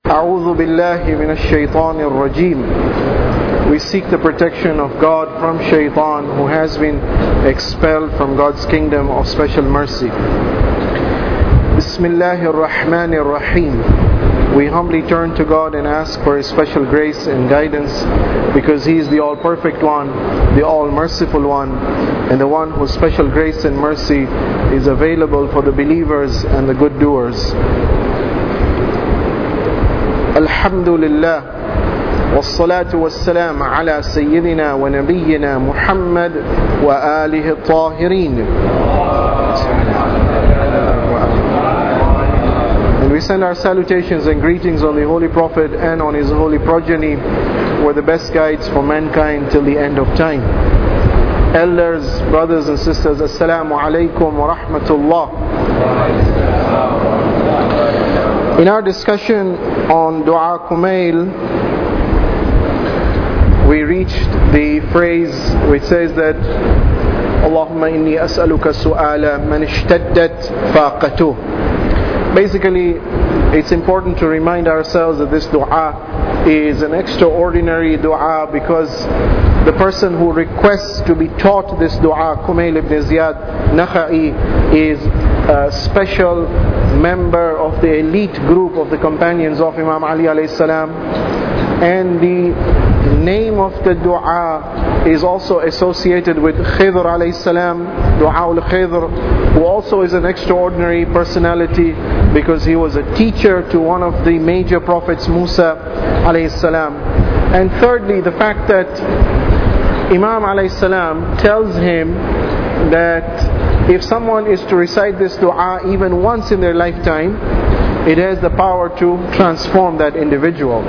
أعوذ بالله من الشيطان الرجيم. We seek the protection of God from Shaitan, who has been expelled from God's kingdom of special mercy. Bismillahir Rahmanir Rahim. We humbly turn to God and ask for His special grace and guidance, because He is the all-perfect one, the all-merciful one, and the one whose special grace and mercy is available for the believers and the good doers. Alhamdulillah, wassalatu wassalam ala sayyidina wa nabiyyina Muhammad wa alihi at-tahirin. And we send our salutations and greetings on the Holy Prophet and on his holy progeny, who are the best guides for mankind till the end of time. Elders, brothers and sisters, Assalamu alaikum wa rahmatullah. In our discussion on Dua Kumail, we reached the phrase which says that Allahumma inni as'aluka su'ala man ishtaddat faqatuh. Basically, it's important to remind ourselves that this dua is an extraordinary dua, because the person who requests to be taught this dua, Kumail ibn Ziyad Nakha'i, is a special member of the elite group of the companions of Imam Ali alayhi salam. And the name of the dua is also associated with Khidr alayhi salam, Dua al-Khidr, who also is an extraordinary personality, because he was a teacher to one of the major prophets, Musa alayhi salam. And thirdly, the fact that Imam alayhi salam tells him that if someone is to recite this dua even once in their lifetime, it has the power to transform that individual.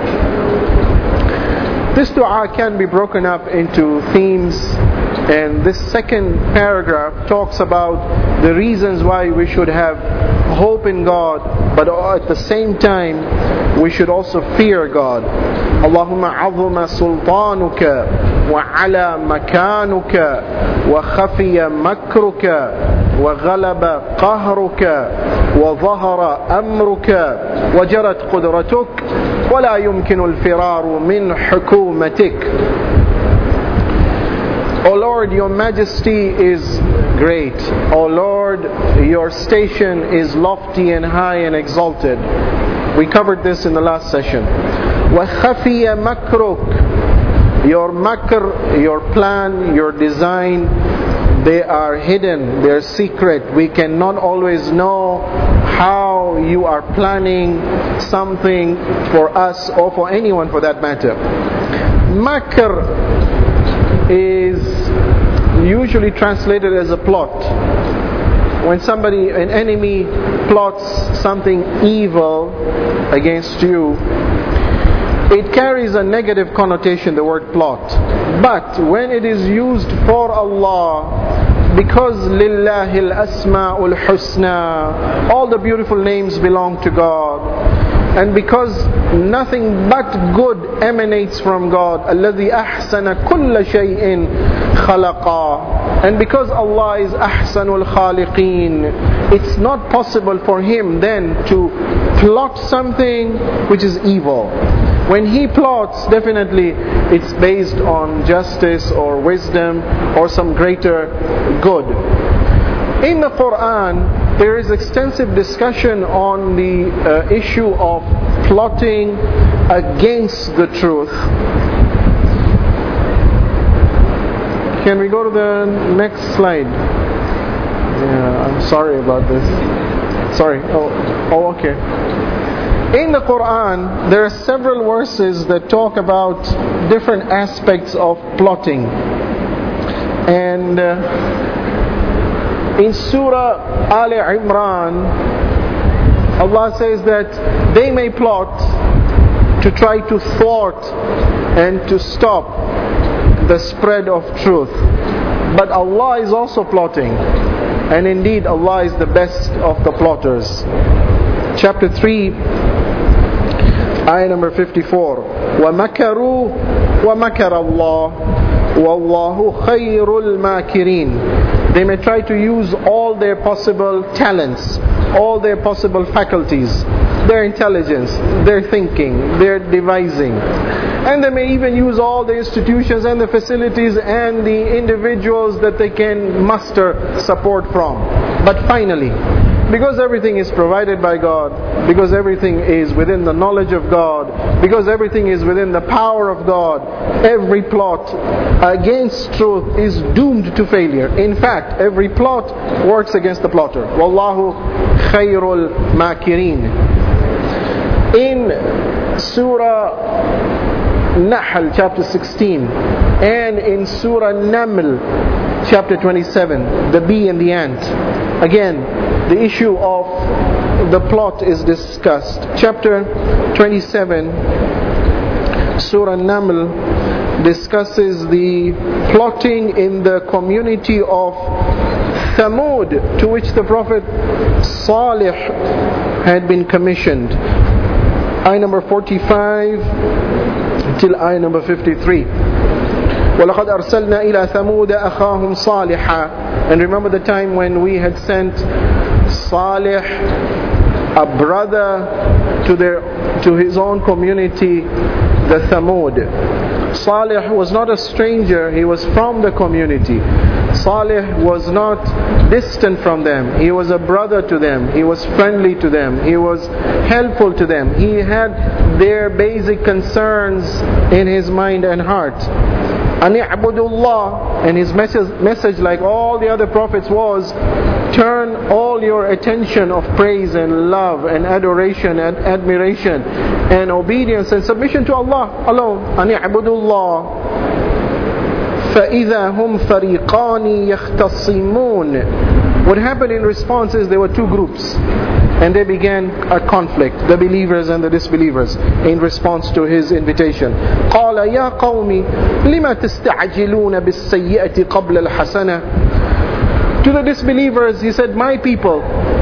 This dua can be broken up into themes, and this second paragraph talks about the reasons why we should have hope in God, but at the same time we should also fear God. Allahumma azuma sultanuka wa ala makanuka wa khafiya makruka wa ghalaba qahruka wa zahara amruka wa jarat qudratuk wa la yumkinu al-firaru min hukumatik. O Lord, your majesty is great. O Lord, your station is lofty and high and exalted. We covered this in the last session. وَخَفِيَ مَكْرُكَ. Your makr, your plan, your design, they are hidden, they are secret. We cannot always know how you are planning something for us or for anyone for that matter. Makr is usually translated as a plot. When somebody, an enemy, plots something evil against you, it carries a negative connotation, the word plot. But when it is used for Allah, because lillahi al-asma'ul husna, all the beautiful names belong to God, and because nothing but good emanates from God, alladhi ahsana kulla shay'in khalaqa, and because Allah is ahsanul khaliqeen, it's not possible for Him then to plot something which is evil. When He plots, definitely it's based on justice or wisdom or some greater good. In the Quran, there is extensive discussion on the issue of plotting against the truth. Can we go to the next slide? Yeah, I'm sorry about this. Sorry. Oh, okay. In the Quran, there are several verses that talk about different aspects of plotting. And in Surah Al Imran, Allah says that they may plot to try to thwart and to stop the spread of truth. But Allah is also plotting. And indeed, Allah is the best of the plotters. Chapter 3, ayah number 54. وَمَكَرُوا وَمَكَرَ اللَّهُ وَاللَّهُ خَيْرُ الْمَاكِرِينَ. They may try to use all their possible talents, all their possible faculties, their intelligence, their thinking, their devising. And they may even use all the institutions and the facilities and the individuals that they can muster support from. But finally, because everything is provided by God, because everything is within the knowledge of God, because everything is within the power of God, every plot against truth is doomed to failure. In fact, every plot works against the plotter. Wallahu khayrul makirin. In Surah Nahl chapter 16 and in Surah Naml chapter 27, the bee and the ant, again the issue of the plot is discussed. Chapter 27, Surah Naml, discusses the plotting in the community of Thamud, to which the Prophet Salih had been commissioned. Ayah number 45 till ayah number 53. وَلَقَدْ أَرْسَلْنَا إِلَى ثَمُودَ أَخَاهُمْ صَالِحًا. And remember the time when we had sent Salih, a brother, to his own community, the Thamud. Salih was not a stranger, he was from the community. Salih was not distant from them, he was a brother to them, he was friendly to them, he was helpful to them. He had their basic concerns in his mind and heart. Ani'budullah, and his message, like all the other prophets, was turn all your attention of praise and love and adoration and admiration and obedience and submission to Allah alone. Ani'budullah. فَإِذَا هُمْ فَرِيقَانِ يَخْتَصِمُونَ. What happened in response is there were two groups, and they began a conflict, the believers and the disbelievers, in response to his invitation. قَالَ يَا قَوْمِ لِمَا تَسْتَعْجِلُونَ بِالسَّيِّئَةِ قَبْلَ الْحَسَنَةِ. To the disbelievers, he said, my people,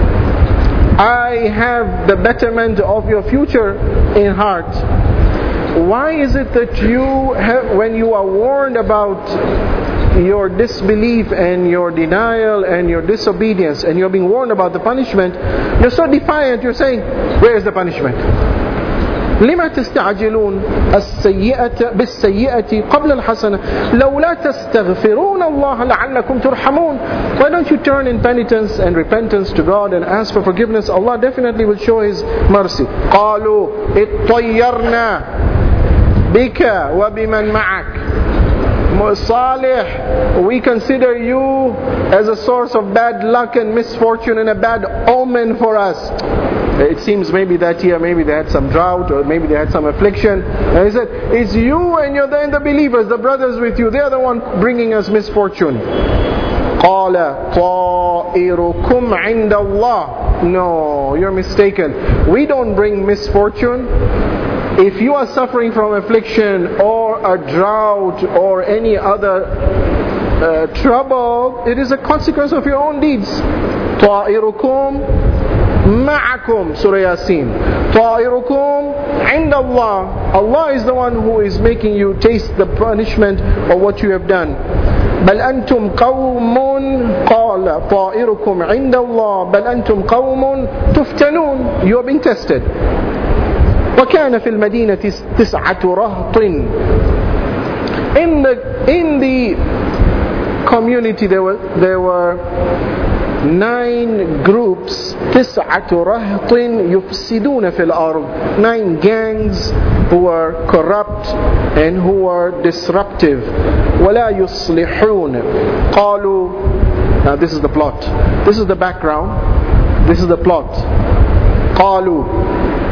I have the betterment of your future in heart. Why is it that you have, when you are warned about your disbelief and your denial and your disobedience, and you're being warned about the punishment, you're so defiant, you're saying, where is the punishment? لما تستعجلون السيئة بالسيئة قبل الحسنة لولا تستغفرون الله لعلكم ترحمون. Why don't you turn in penitence and repentance to God and ask for forgiveness? Allah definitely will show His mercy. قالوا اطيرنا بك وبمن معك. Salih, we consider you as a source of bad luck and misfortune and a bad omen for us. It seems maybe that year, maybe they had some drought or maybe they had some affliction. And he said, it's you and you're the believers, the brothers with you, they're the one bringing us misfortune. قَالَ طَائِرُكُمْ عِنْدَ اللَّهِ. No, you're mistaken. We don't bring misfortune. If you are suffering from affliction or a drought or any other trouble, it is a consequence of your own deeds. طَائِرُكُمْ ma'akum, Surah Yasin. Ta'irukum inda Allah. Allah is the one who is making you taste the punishment of what you have done. بل أنتم قوم قال طائركم عند الله بل أنتم قوم تفتنون. You are being tested. وكان في المدينة 9 رهط. In the community there were 9 groups. 9 رهط يفسدون في الأرض. 9 gangs who were corrupt and who were disruptive. ولا يصلحون. قالوا. Now this is the plot. This is the background. This is the plot. قالوا.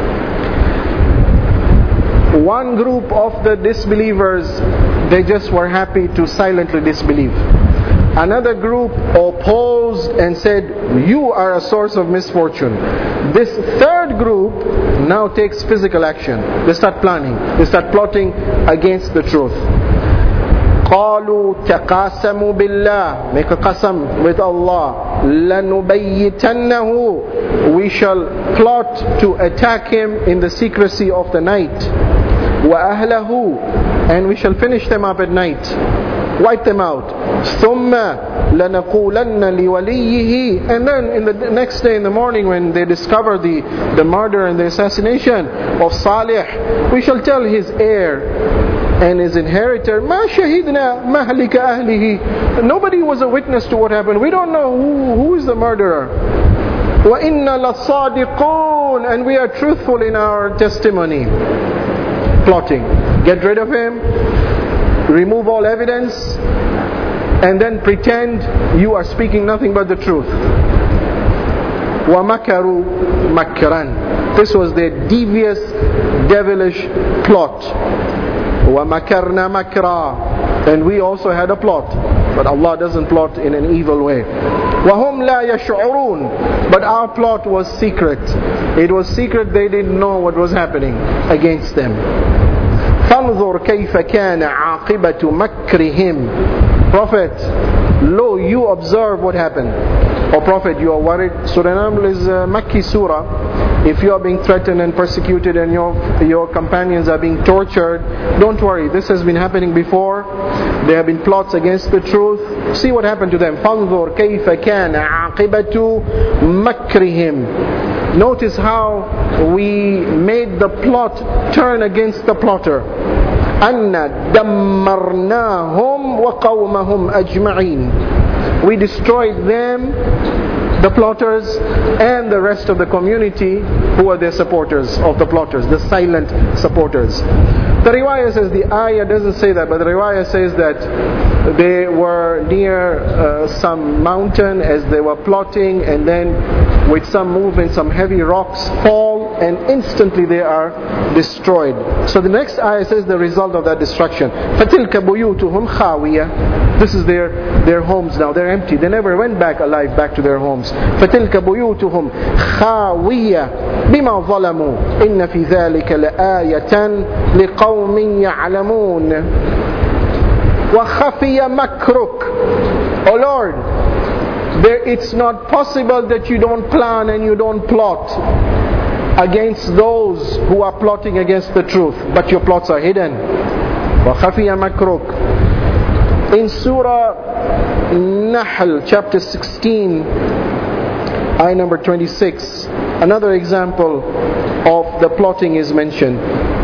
One group of the disbelievers, they just were happy to silently disbelieve. Another group opposed and said, you are a source of misfortune. This third group now takes physical action. They start planning. They start plotting against the truth. قالوا تقاسموا بالله. Make a qasam with Allah. لنبيتنه. We shall plot to attack him in the secrecy of the night. وأهله. And we shall finish them up at night. wipe them out. ثُمَّ لَنَقُولَنَّ لِوَلِيِّهِ. And then in the next day in the morning, when they discover the murder and the assassination of Salih, we shall tell his heir and his inheritor, مَا شَهِدْنَا مَهْلِكَ أَهْلِهِ. Nobody was a witness to what happened. We don't know who is the murderer. وَإِنَّا لَصَادِقُونَ. And we are truthful in our testimony. Plotting. Get rid of him, remove all evidence, and then pretend you are speaking nothing but the truth. وَمَكَرُوا مَكْرًا. This was their devious, devilish plot. وَمَكَرْنَا مَكْرًا. And we also had a plot. But Allah doesn't plot in an evil way. وَهُمْ لَا يَشْعُرُونَ. But our plot was secret. It was secret, they didn't know what was happening against them. فَانْظُرْ كَيْفَ كَانَ عَاقِبَةُ مَكْرِهِمْ. Prophet, lo, you observe what happened. Oh Prophet, you are worried. Surah Naml is a Makki surah. If you are being threatened and persecuted and your companions are being tortured, don't worry, this has been happening before. There have been plots against the truth. See what happened to them. فَانْظُرْ كَيْفَ كَانَ عَاقِبَةُ مَكْرِهِمْ. Notice how we made the plot turn against the plotter. أَنَّا دَمَّرْنَاهُمْ وَقَوْمَهُمْ أَجْمَعِينَ. We destroyed them, the plotters, and the rest of the community who were their supporters of the plotters, the silent supporters. The riwayah says, the ayah doesn't say that, but the riwayah says that they were near some mountain as they were plotting, and then with some movement, some heavy rocks fall, and instantly they are destroyed. So the next ayah says the result of that destruction. فَتِلْكَ بُيُوتُهُمْ خَاوِيَةٌ. This is their homes now. They're empty. They never went back alive back to their homes. فَتِلْكَ بُيُوتُهُمْ خَاوِيَةٌ بِمَا ظَلَمُوا إِنَّ فِي ذَلِكَ لَآيَةً لِقَوْمٍ يَعْلَمُونَ وَخَفِيَ مَكْرُكَ. Oh Lord, it's not possible that you don't plan and you don't plot against those who are plotting against the truth, but your plots are hidden. وَخَفِيَ مَكْرُكَ. In Surah Nahl, chapter 16, ayah number 26, another example of the plotting is mentioned.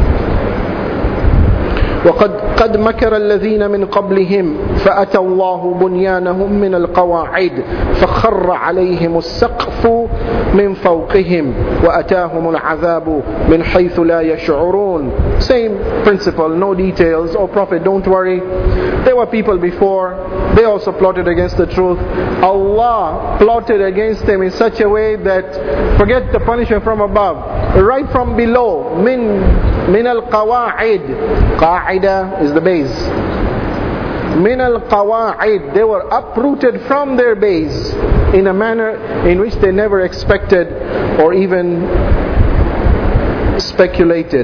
وَقَدْ مَكَرَ الَّذِينَ مِنْ قَبْلِهِمْ فَأَتَى اللَّهُ بُنْيَانَهُمْ مِنَ الْقَوَاعِدِ فَخَرَّ عَلَيْهِمُ السَّقْفُ مِنْ فَوْقِهِمْ وَأَتَاهُمُ الْعَذَابُ مِنْ حَيْثُ لَا يَشْعُرُونَ. Same principle, no details. Oh Prophet, don't worry. There were people before, they also plotted against the truth. Allah plotted against them in such a way that, forget the punishment from above, right from below, min al-qawa'id. Qa'ida is the base. Min al-qawa'id. They were uprooted from their base in a manner in which they never expected or even speculated.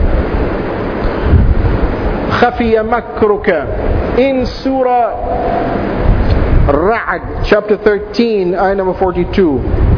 Khafiya makruka. In Surah Ra'd, chapter 13, ayah number 42.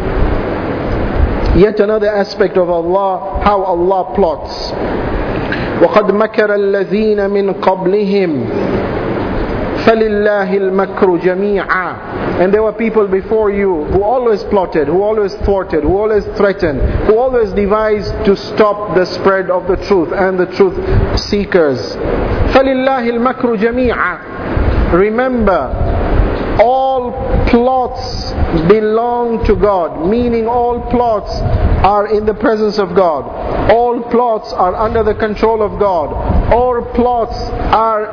Yet another aspect of Allah, how Allah plots. وَقَدْ مَكَرَ الَّذِينَ مِنْ قَبْلِهِمْ فَلِلَّهِ الْمَكْرُ جَمِيعًا. And there were people before you who always plotted, who always thwarted, who always threatened, who always devised to stop the spread of the truth and the truth seekers. فَلِلَّهِ الْمَكْرُ جَمِيعًا. Remember, all plots belong to God, meaning all plots are in the presence of God. All plots are under the control of God. All plots are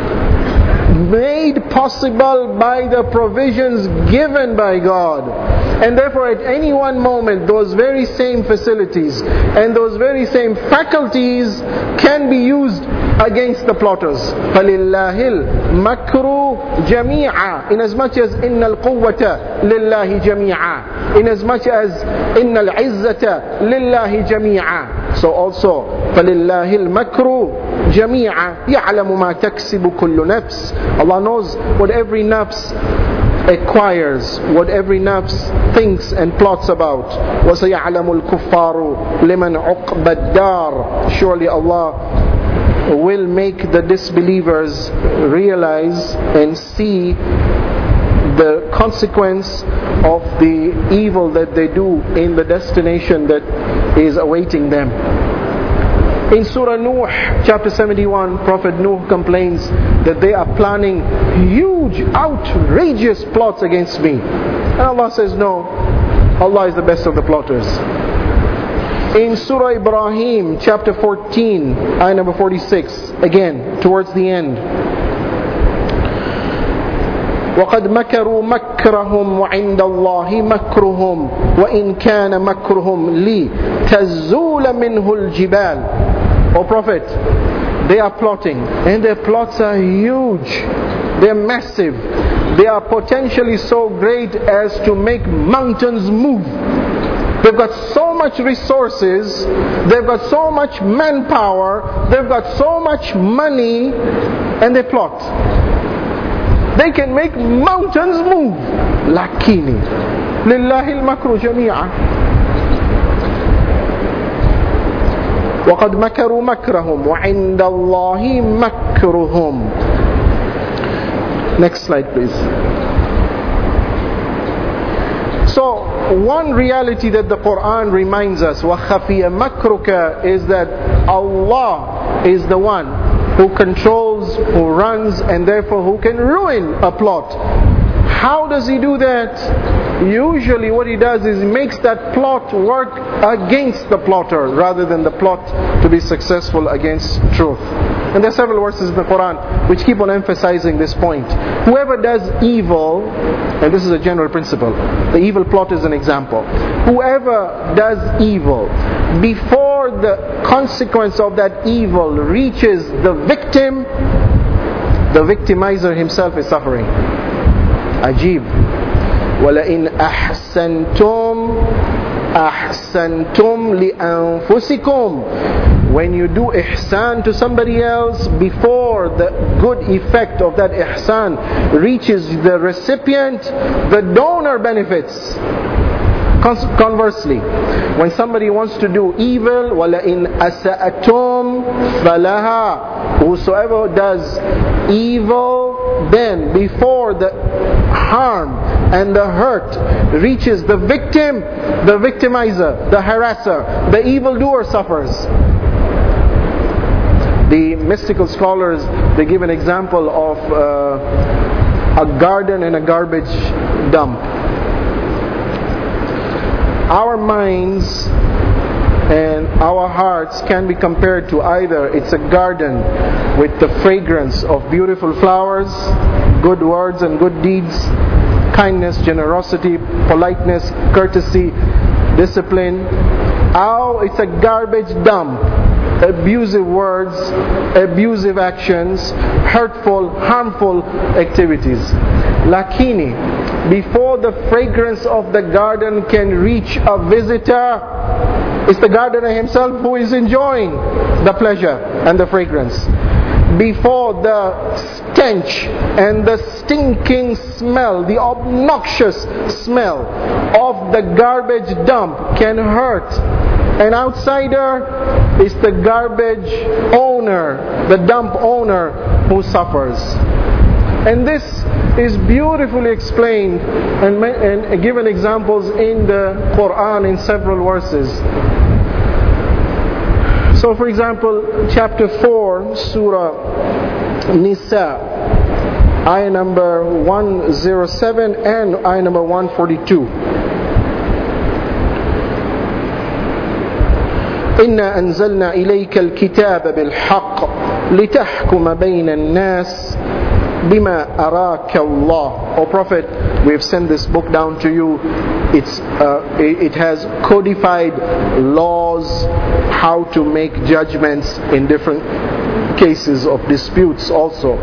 made possible by the provisions given by God. And therefore at any one moment those very same facilities and those very same faculties can be used against the plotters. فَلِلَّهِ الْمَكْرُ جَمِيعًا. Inasmuch as إِنَّ الْقُوَّةَ لِلَّهِ جَمِيعًا. Inasmuch as إِنَّ الْعِزَّةَ لِلَّهِ جَمِيعًا. So also فَلِلَّهِ الْمَكْرُ جَمِيعًا يَعْلَمُ مَا تَكْسِبُ كُلُّ نَفْسٍ. Allah knows what every nafs acquires, what every nafs thinks and plots about. وَسَيَعْلَمُ الْكُفَّارُ لِمَنْ عُقْبَ الدَّارِ. Surely Allah will make the disbelievers realize and see the consequence of the evil that they do in the destination that is awaiting them. In Surah Nuh, chapter 71, Prophet Nuh complains that they are planning huge, outrageous plots against me. And Allah says, no, Allah is the best of the plotters. In Surah Ibrahim, chapter 14, ayah number 46, again, towards the end. وَقَدْ مَكَرُوا مَكْرَهُمْ وَعِنْدَ اللَّهِ مَكْرُهُمْ وَإِنْ كَانَ مَكْرُهُمْ لِتَزُولَ مِنْهُ الْجِبَالِ. O Prophet, they are plotting, and their plots are huge. They are massive. They are potentially so great as to make mountains move. They've got so much resources, they've got so much manpower, they've got so much money, and they plot. They can make mountains move. Lakini lillahi al-makru jami'a. وَقَدْ مَكَرُوا مَكْرَهُمْ وَعِنْدَ اللَّهِ مَكْرُهُمْ. Next slide, please. So, one reality that the Quran reminds us, وَخَفِيَ مَكْرُكَ, is that Allah is the one who controls, who runs, and therefore who can ruin a plot. How does He do that? Usually what He does is He makes that plot work against the plotter rather than the plot to be successful against truth. And there are several verses in the Quran which keep on emphasizing this point. Whoever does evil, and this is a general principle, the evil plot is an example. Whoever does evil, before the consequence of that evil reaches the victim, the victimizer himself is suffering. Ajib. وَلَئِنْ أَحْسَنْتُمْ لِأَنفُسِكُمْ. When you do ihsan to somebody else, before the good effect of that ihsan reaches the recipient, the donor benefits. Conversely, when somebody wants to do evil, وَلَئِنْ أَسَأْتُمْ فَلَهَا. Whosoever does evil, then before the harm and the hurt reaches the victim, the victimizer, the harasser, the evildoer suffers. The mystical scholars, they give an example of a garden and a garbage dump. Our minds and our hearts can be compared to either it's a garden with the fragrance of beautiful flowers, good words and good deeds, kindness, generosity, politeness, courtesy, discipline. Or it's a garbage dump, abusive words, abusive actions, hurtful, harmful activities. Lakini, before the fragrance of the garden can reach a visitor, it's the gardener himself who is enjoying the pleasure and the fragrance. Before the stench and the stinking smell, the obnoxious smell of the garbage dump can hurt an outsider, it's the garbage owner, the dump owner who suffers. And this is beautifully explained and given examples in the Quran in several verses. So for example, chapter 4, Surah Nisa, ayah number 107 and ayah number 142. إِنَّا أَنزَلْنَا إِلَيْكَ الْكِتَابَ بِالْحَقِّ لِتَحْكُمَ بَيْنَ النَّاسِ بِمَا أَرَاكَ اللَّهُ. O Prophet, we have sent this book down to you. It has codified laws, how to make judgments in different cases of disputes also.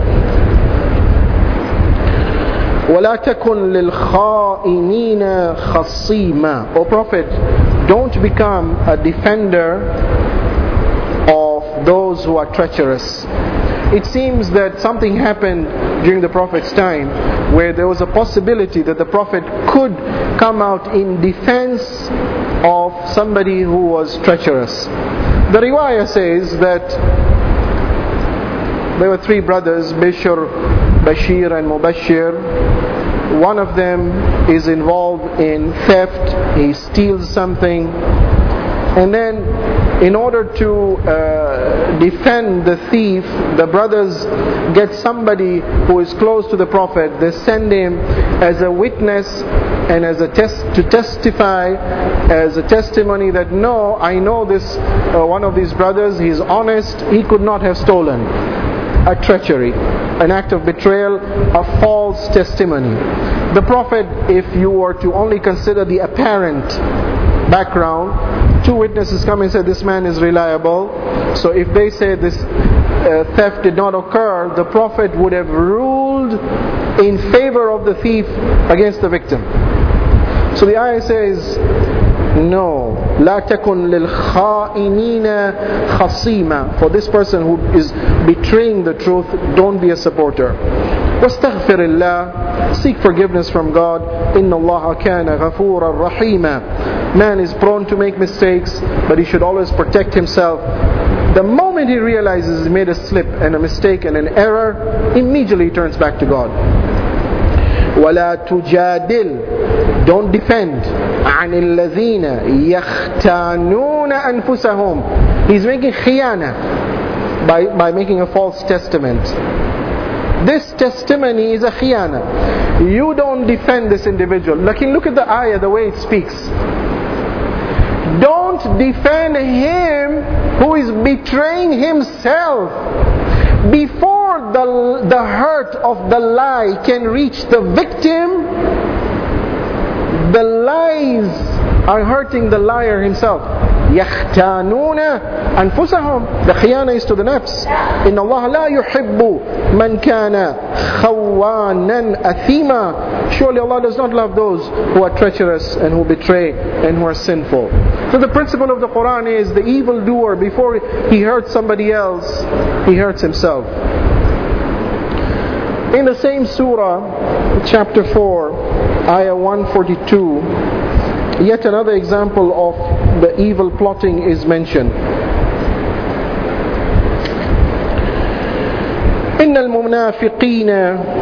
وَلَا تَكُنْ لِلْخَائِنِينَ خَصِيمًا. O Prophet, don't become a defender of those who are treacherous. It seems that something happened during the Prophet's time where there was a possibility that the Prophet could come out in defense of somebody who was treacherous. The riwayah says that There were three brothers, Bashir and Mubashir. One of them is involved in theft. He steals something, and then in order to defend the thief, the brothers get somebody who is close to the Prophet. They send him as a witness and as a to testify as a testimony that no, I know this one of these brothers, he's honest, he could not have stolen. A treachery, an act of betrayal, a false testimony. The Prophet, if you were to only consider the apparent background, two witnesses come and say this man is reliable. So if they say this theft did not occur, the Prophet would have ruled in favor of the thief against the victim. So the ayah says, no, لا تكن للخائنين خصيما. For this person who is betraying the truth, don't be a supporter. واستغفر الله. Seek forgiveness from God. إن الله كان غفورا رحيما. Man is prone to make mistakes, but he should always protect himself. The moment he realizes he made a slip and a mistake and an error, immediately he turns back to God. ولا تجادل. Don't defend عن الذين يختانون أنفسهم. He's making khiyana by making a false testament. This testimony is a khiyana. You don't defend this individual. Look at the ayah, the way it speaks. Don't defend him who is betraying himself. Before the hurt of the lie can reach the victim, the lies are hurting the liar himself. يختانون أنفسهم. The khiyana is to the nafs. إن الله لا يحب من كان خوانا أثيما. Surely Allah does not love those who are treacherous and who betray and who are sinful. So the principle of the Quran is the evildoer, before he hurts somebody else, he hurts himself. In the same surah, chapter 4, ayah 142, yet another example of the evil plotting is mentioned. إن المنافقين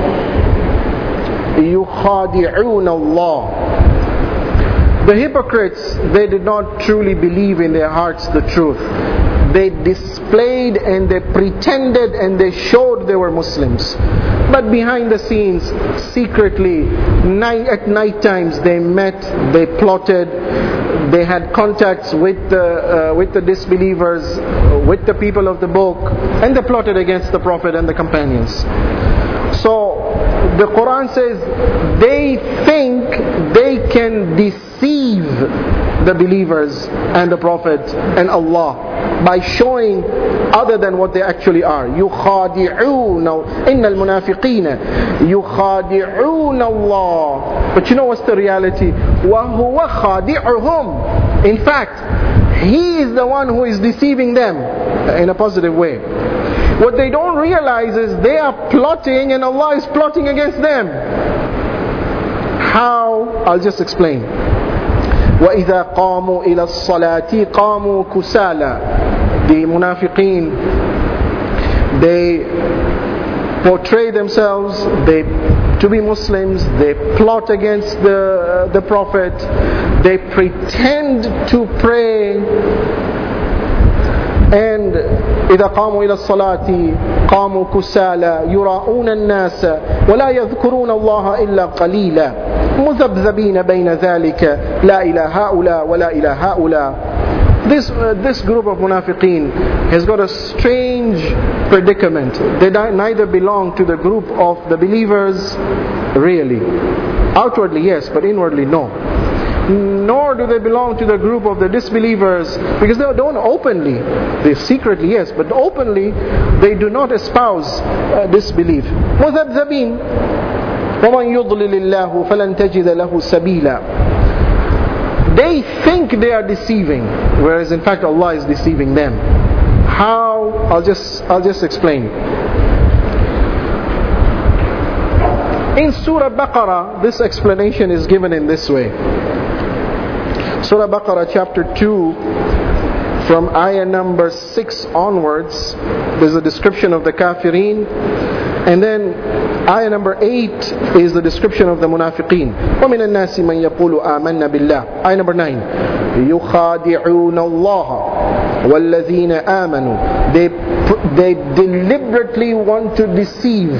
يخادعون الله. The hypocrites, they did not truly believe in their hearts the truth. They displayed and they pretended and they showed they were Muslims. But behind the scenes, secretly, at night times, they met, they plotted, they had contacts with the disbelievers, with the people of the book, and they plotted against the Prophet and the companions. So the Quran says they think they can deceive the believers and the Prophet and Allah by showing other than what they actually are. يُخَادِعُونَ إِنَّ الْمُنَافِقِينَ يُخَادِعُونَ اللَّهِ. But you know what's the reality? وَهُوَ خَادِعُهُمْ. In fact, He is the one who is deceiving them in a positive way. What they don't realize is they are plotting and Allah is plotting against them. How? I'll just explain. وَإِذَا قَامُوا إِلَى الصَّلَاةِ قَامُوا كُسَالًا. The munafiqeen, they portray themselves to be Muslims, they plot against the Prophet, they pretend to pray, and إذا قاموا إلى الصلاة قاموا كسالى يراؤون الناس ولا يذكرون الله إلا قليلا مذبذبين بين ذلك لا إلى هؤلاء ولا إلى هؤلاء. This group of munafiqeen has got a strange predicament. They neither belong to the group of the believers really. Outwardly yes, but inwardly no. Nor do they belong to the group of the disbelievers, because they don't openly, they secretly yes, but openly they do not espouse disbelief. مذبذبين ومن يضلل الله فلن تجد له سبيلا. They think they are deceiving, whereas in fact Allah is deceiving them. How? I'll just explain. In Surah Baqarah, this explanation is given in this way. Surah Baqarah chapter 2, from ayah number 6 onwards, there's a description of the kafirin. And then ayah number 8 is the description of the munafiqeen. وَمِنَ النَّاسِ مَنْ يَقُولُ آمَنَّا بِاللَّهِ. Ayah number 9. يُخَادِعُونَ اللَّهَ وَالَّذِينَ آمَنُوا. They deliberately want to deceive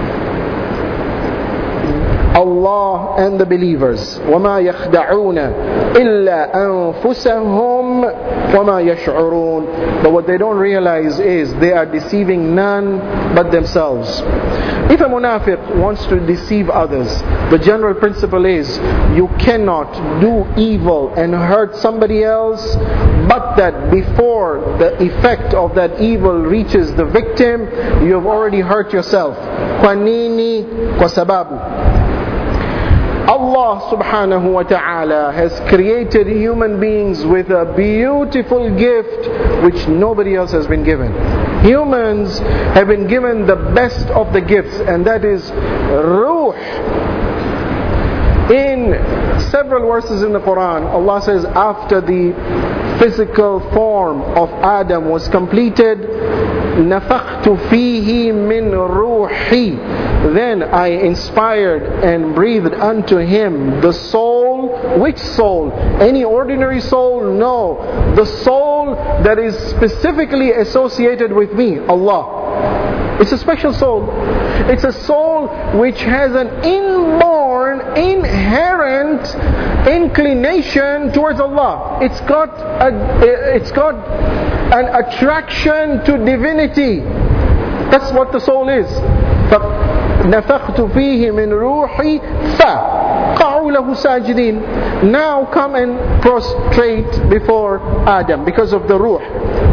Allah and the believers. وَمَا يَخْدَعُونَ إِلَّا أَنفُسَهُمْ وَمَا يَشْعُرُونَ. But what they don't realize is they are deceiving none but themselves. If a munafiq wants to deceive others, the general principle is you cannot do evil and hurt somebody else, but that before the effect of that evil reaches the victim, you have already hurt yourself. Kwa nini? Kwa sababu Allah subhanahu wa ta'ala has created human beings with a beautiful gift which nobody else has been given. Humans have been given the best of the gifts, and that is ruh. In several verses in the Quran, Allah says after the physical form of Adam was completed, نَفَخْتُ فِيهِ مِنْ رُوحِي. Then I inspired and breathed unto him the soul. Which soul? Any ordinary soul? No. The soul that is specifically associated with me, Allah. It's a special soul. It's a soul which has an inborn, inherent inclination towards Allah. It's got an attraction to divinity. That's what the soul is. نَفَخْتُ فِيهِ مِنْ رُوحِي فَقَعُوا لَهُ سَاجِدِينَ. Now come and prostrate before Adam because of the ruh.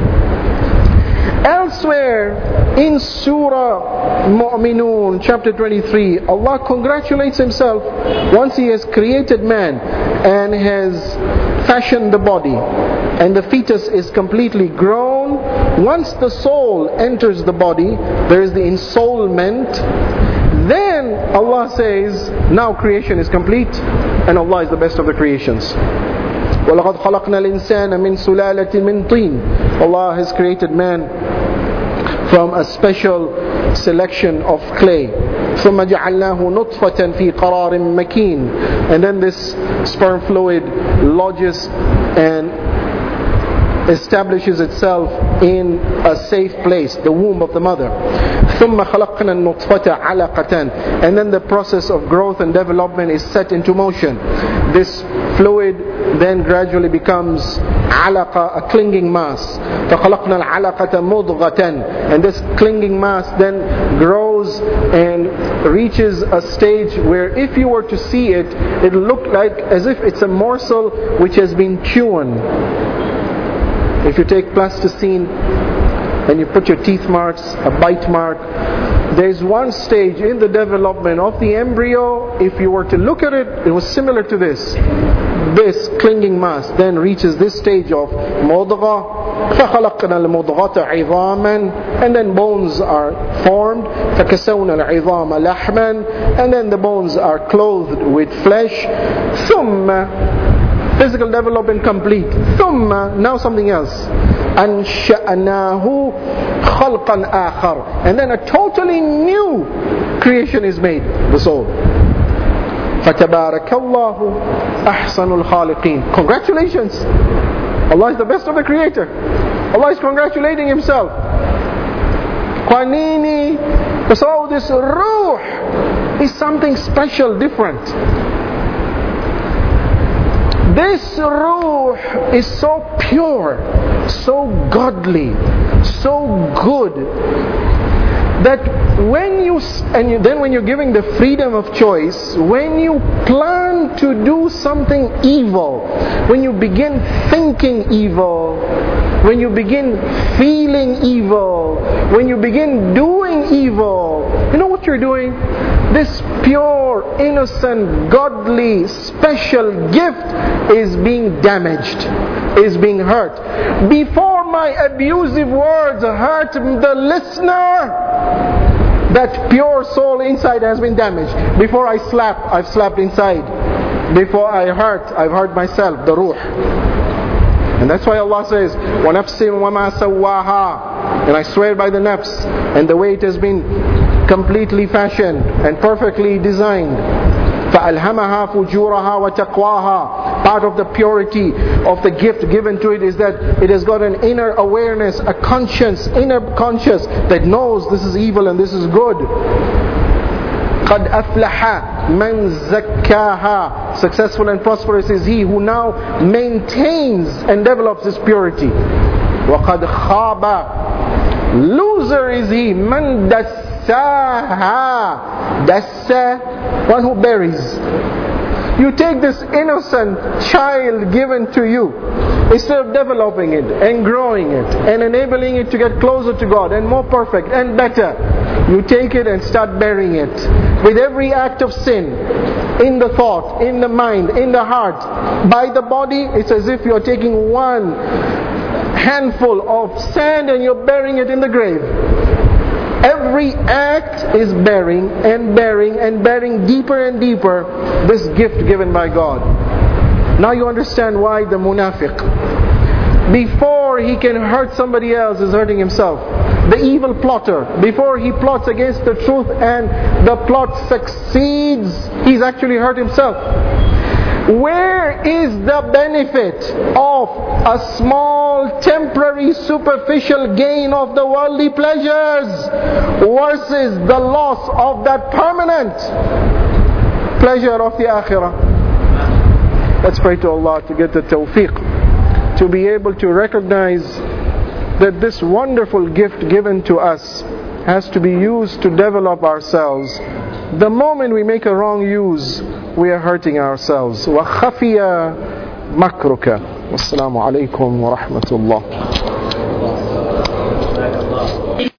Elsewhere in Surah Mu'minun chapter 23, Allah congratulates Himself once He has created man and has fashioned the body and the fetus is completely grown. Once the soul enters the body, there is the ensoulment. Then Allah says, now creation is complete, and Allah is the best of the creations. وَلَقَدْ خَلَقْنَا الْإِنسَانَ مِنْ سُلَالَةٍ مِنْ طِينٍ. Allah has created man from a special selection of clay. ثُمَّ جَعَلْنَاهُ نُطْفَةً فِي قَرَارٍ مَكِينٍ. And then this sperm fluid lodges and establishes itself in a safe place, the womb of the mother. ثُمَّ خَلَقْنَا النُّطْفَةَ عَلَقَةً. And then the process of growth and development is set into motion. This fluid then gradually becomes alaqa, a clinging mass. فَخَلَقْنَا الْعَلَقَةَ مُضْغَةً. And this clinging mass then grows and reaches a stage where if you were to see it, it looked like as if it's a morsel which has been chewn. If you take plasticine and you put your teeth marks, a bite mark, there's one stage in the development of the embryo, if you were to look at it, it was similar to this. This clinging mass then reaches this stage of مُضْغَةً. فَخَلَقْنَا الْمُضْغَةَ عِظَامًا. And then bones are formed. فَكَسَوْنَا الْعِظَامَ لَحْمًا. And then the bones are clothed with flesh. ثُمَّ physical development complete. ثُمَّ, now something else. أَنْشَأْنَاهُ خَلْقًا آخَرَ. And then a totally new creation is made, the soul. فَتَبَارَكَ اللَّهُ أَحْسَنُ الْخَالِقِينَ. Congratulations! Allah is the best of the creator. Allah is congratulating Himself. Qanini. So this ruh is something special, different. This ruh is so pure, so godly, so good, that when you're giving the freedom of choice, when you plan to do something evil, when you begin thinking evil, when you begin feeling evil, when you begin doing evil, you know what you're doing? This pure, innocent, godly, special gift is being damaged, is being hurt. Before my abusive words hurt the listener, that pure soul inside has been damaged. Before I slap, I've slapped inside. Before I hurt, I've hurt myself, the ruh. And that's why Allah says, وَنَفْسٍ وَمَا سَوَّاهَا. And I swear by the nafs and the way it has been completely fashioned and perfectly designed. فَأَلْهَمَهَا فُجُورَهَا وَتَقْوَاهَا. Part of the purity of the gift given to it is that it has got an inner awareness, a conscience, inner conscience that knows this is evil and this is good. قَدْ أَفْلَحَ مَنْ زَكَّاهَا. Successful and prosperous is he who now maintains and develops this purity. وَقَدْ خَابَ. Loser is he مَنْ دَسَّاهَا. Dassa, one who buries. You take this innocent child given to you, instead of developing it and growing it and enabling it to get closer to God and more perfect and better, you take it and start burying it. With every act of sin, in the thought, in the mind, in the heart, by the body, it's as if you're taking one handful of sand and you're burying it in the grave. Every act is burying and burying and burying deeper and deeper this gift given by God. Now you understand why the munafiq, before he can hurt somebody else, is hurting himself. The evil plotter, before he plots against the truth and the plot succeeds, he's actually hurt himself. Where is the benefit of a small, temporary, superficial gain of the worldly pleasures versus the loss of that permanent pleasure of the akhirah? Let's pray to Allah to get the tawfiq, to be able to recognize that this wonderful gift given to us has to be used to develop ourselves. The moment we make a wrong use, we are hurting ourselves. وَخَفِيَ مَكْرُكَ. Wassalamu alaikum wa rahmatullah.